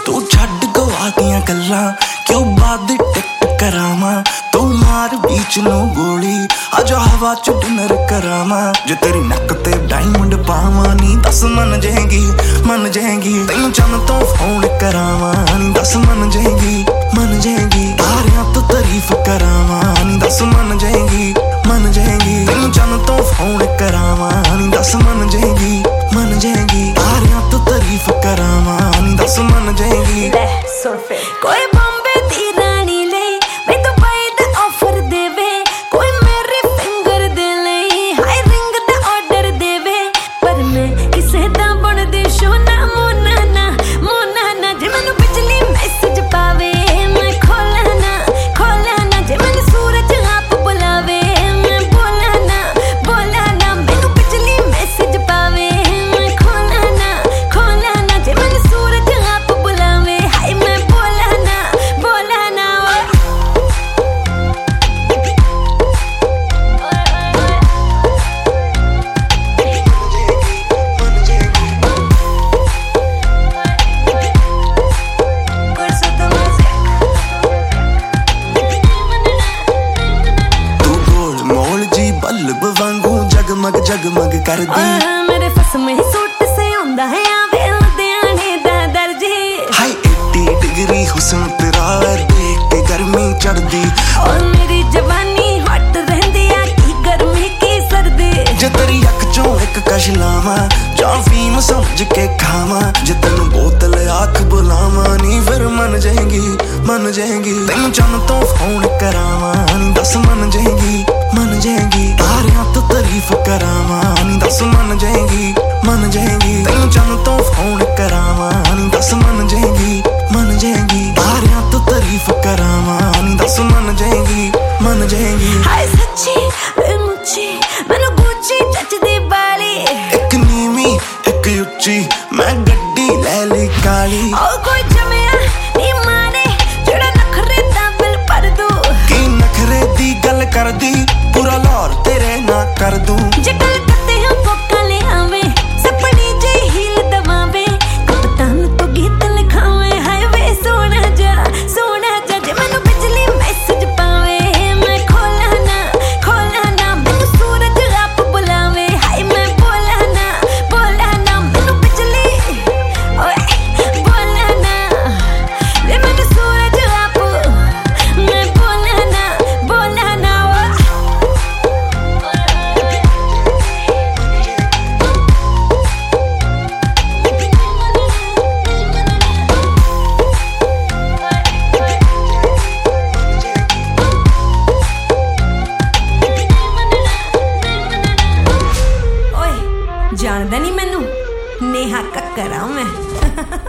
तू छड्ड गवा दियां गल्लां क्यों बाद टिक करावां तू मार बीच नूं गोली आजा हवा च डिनर करावां जे तेरी नक ते डायमंड पावां नी दस मन जाएगी तैनूं चन्न तो फोन करावां नी दस मन जाएगी तारियां तो तारीफ करावां नी दस मन जाएगी तैनूं चन्न तो फोन करावां नी दस मन जाएगी तारियां तो तारीफ करावां नी दस मन जाएगी कोई बॉम्बे दी रानी ले मैं तो पाई दा ऑफर देवे कोई मेरे फिंगर दे ले हाई रिंग दा ऑर्डर देवे पर मैं किसे दा बन दे सोना मोना ना जे मैनू बिजली मैसेज पावे मैं खोला ना जे मैनू सूरज आप बुलावे मैं बोला ना मैनू बिजली मैसेज पावे मैं खोला ना जे मैनू सूरज आप बुलावे हाय मैं बोला ना तू गोल मोल जी बल्ब वांगू जगमग कर दी मेरे फस में सूट से आंदा है आवे लुधियाने दा दर्जी हाय 80 डिग्री हुस्न तेरा देख के गर्मी चढ़दी और मेरी जवानी हट रहंदी आ की गर्मी की सर्दी जे तेरी अख चों एक कश लावां जां फीम समझ के खावां जे तैनूं बोतल आख बुलावां नी फिर मन जाएगी तैनूं चन्न तो फोन करावां नी दस मन जाएगी तारियां तो तारीफ करावां नी दस मन जाएगी तैनूं चन्न तो फोन करावां नी दस मन जाएगी तारियां तो तारीफ करावां नी दस मन जाएगी हाय सच्ची मुच्ची मैनू गुच्ची जचदी बाली एक नीवी एक उच्ची मैं गड्डी ले ली काली ओ कोई जमिया नी माने जेड़ा नखरे दा बिल भर दू की नखरे दी गल कर दी पूरा लाहौर तेरे ना कर दूं जे गल करते हैं फोका ले आवे सपनी जे हील दबावे कप्तान तो गीत लिखावे हाय वे सोना जा जे मैनू बिजली मैसेज पावे मैं खोला ना मैनू सूरज आप बुलावे हाय मैं बोला ना मैनू बिजली ओए बोला ना ले मैनू सूरज आप मैं बोला ना ओए जानदा नहीं मैनू नेहा कक्कर आ मैं